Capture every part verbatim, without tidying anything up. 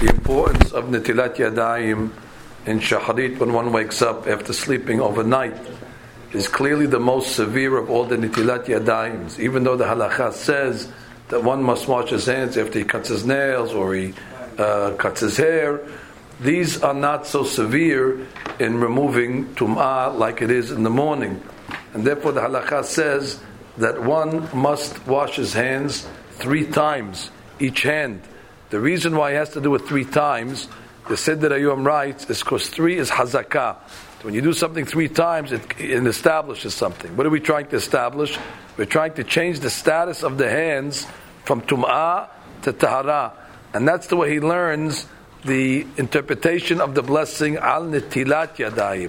the importance of Netilat Yadayim in Shaharit when one wakes up after sleeping overnight is clearly the most severe of all the Netilat Yadayims. Even though the halakha says that one must wash his hands after he cuts his nails or he uh, cuts his hair, these are not so severe in removing tum'ah like it is in the morning. And therefore the halakha says that one must wash his hands three times, each hand. The reason why he has to do it three times, the Siddur Ayom writes, is because three is hazakah. When you do something three times, it, it establishes something. What are we trying to establish? We're trying to change the status of the hands from tum'ah to tahara. And that's the way he learns the interpretation of the blessing al netilat yadayim.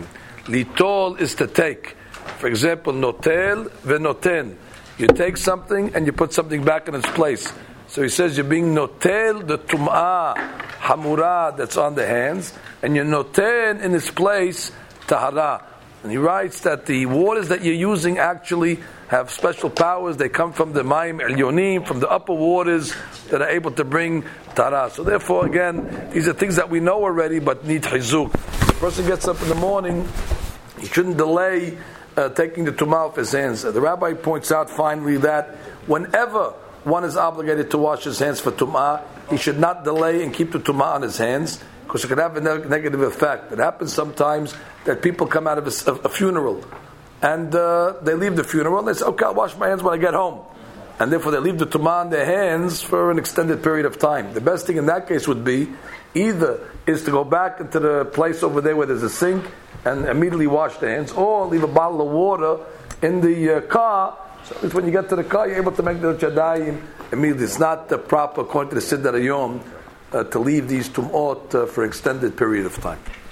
Litol is to take. For example, notel venoten. You take something and you put something back in its place. So he says you're being notel, the tum'ah hamura that's on the hands, and you're noten in its place tahara. And he writes that the waters that you're using actually have special powers. They come from the mayim elyonim, from the upper waters that are able to bring tahara. So therefore, again, these are things that we know already but need chizuk. If the person gets up in the morning, he shouldn't delay uh, taking the tum'ah off his hands. The rabbi points out finally that whenever one is obligated to wash his hands for tum'ah, he should not delay and keep the tum'ah on his hands, because it could have a neg- negative effect. It happens sometimes that people come out of a, a funeral and uh, they leave the funeral and they say, okay, I'll wash my hands when I get home. And therefore they leave the tum'ah on their hands for an extended period of time. The best thing in that case would be either is to go back into the place over there where there's a sink and immediately wash their hands, or leave a bottle of water in the uh, car. So when you get to the car, you're able to make the Yadayim immediately. It's not the proper, according to the Siddur Ayom, uh, to leave these tum'ot uh, for an extended period of time.